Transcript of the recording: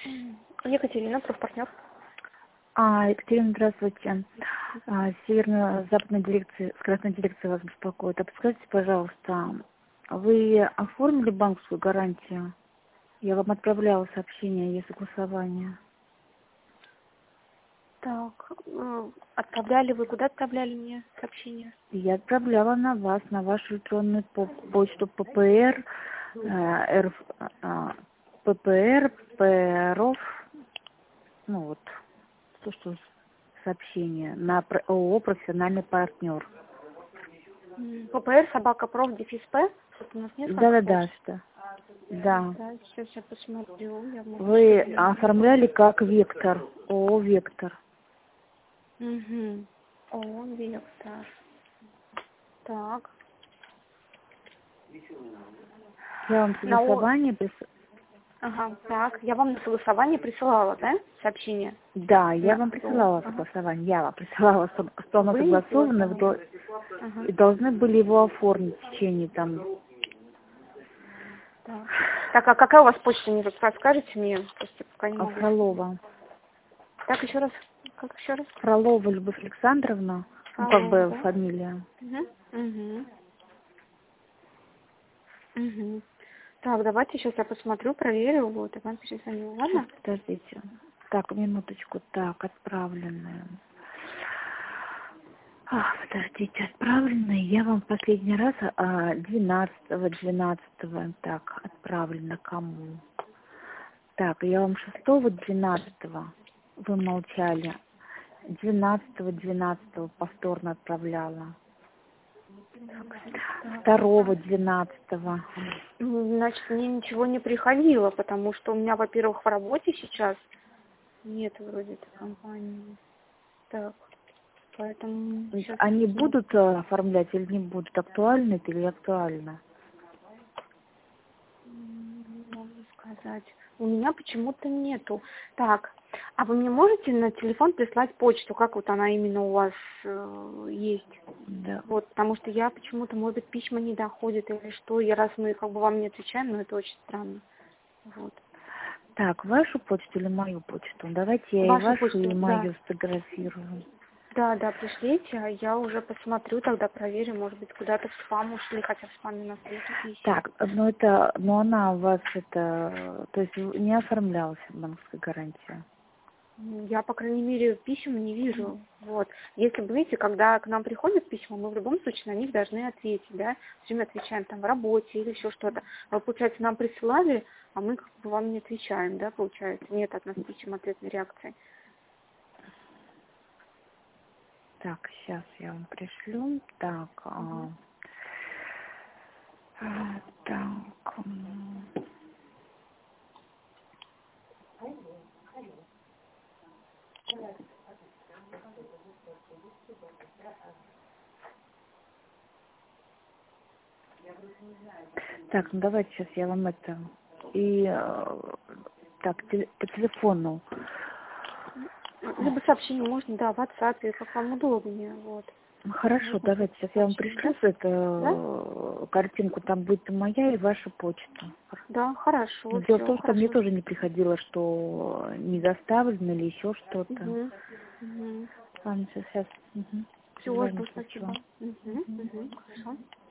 Екатерина, профпартнер. Екатерина, здравствуйте. Северно-западная дирекция, скоростная дирекция вас беспокоит. А подскажите, пожалуйста, вы оформили банковскую гарантию? Я вам отправляла сообщение о ее согласовании. Так, отправляли вы, куда отправляли мне сообщение? Я отправляла на вас, на вашу электронную почту ППР, ППР, ПРОВ, ну вот, то, что сообщение, на ООО «Профессиональный партнер». ППР, собака, проф, дефис П. У нас несколько Да, что? Да. Да, сейчас я посмотрю. Вы оформляли как «Вектор», ООО «Вектор». Угу. О, Вектор. Так. Я вам согласование Ага, так. Я вам на согласование присылала, да, сообщение? Да, я вам присылала согласование. Я вам присылала, что оно согласовано, и должны были его оформить в течение там. Так, а какая у вас почта, мне тут расскажете мне? Просто пока не могу. Фролова. Так, еще раз. Как еще раз? Фролова Любовь Александровна. Ну, как бы фамилия. Так, давайте сейчас я посмотрю, проверю, вот, и вам перезвоню, ладно? Подождите. Так, минуточку. Так, отправленные. Подождите, отправленные. Я вам в последний раз 12-го, так, отправлено кому? Так, я вам 6-12 вы молчали. 12-12 повторно отправляла. 2-12. Значит, мне ничего не приходило, потому что у меня, во-первых, в работе сейчас нет вроде этой компании. Так, поэтому... Они будут оформлять или не будут? Актуально это или актуально? Не могу сказать. У меня почему-то нету. Так, а вы мне можете на телефон прислать почту, как вот она именно у вас есть? Да. Вот, потому что я почему-то, может быть, письма не доходят или что, и раз мы как бы вам не отвечаем, но это очень странно. Вот. Так, вашу почту или мою почту? Давайте я Вашу и вашу, почту, и мою да. сфотографирую. Да, пришлите, а я уже посмотрю, тогда проверю, может быть, куда-то в спам ушли, хотя в спаме на сайте писем. Так, но она у вас то есть не оформлялась банковская гарантия? Я, по крайней мере, писем не вижу. Вот. Если бы, видите, когда к нам приходят письма, мы в любом случае на них должны ответить, да, все время отвечаем там в работе или еще что-то. А получается, нам присылали, а мы как бы вам не отвечаем, да, получается, нет от нас писем, ответной реакции. Так, сейчас я вам пришлю. Так, так. Так, ну давайте сейчас я вам это и так по телефону. Либо сообщение можно, да, в WhatsApp, как вам удобнее, вот. Хорошо, можно давайте сейчас я вам пришлю картинку, там будет моя и ваша почта. Да, хорошо. Дело в том, что мне тоже не приходило, что не доставлено или еще что-то. Ладно, сейчас. Все, спасибо. Хорошо.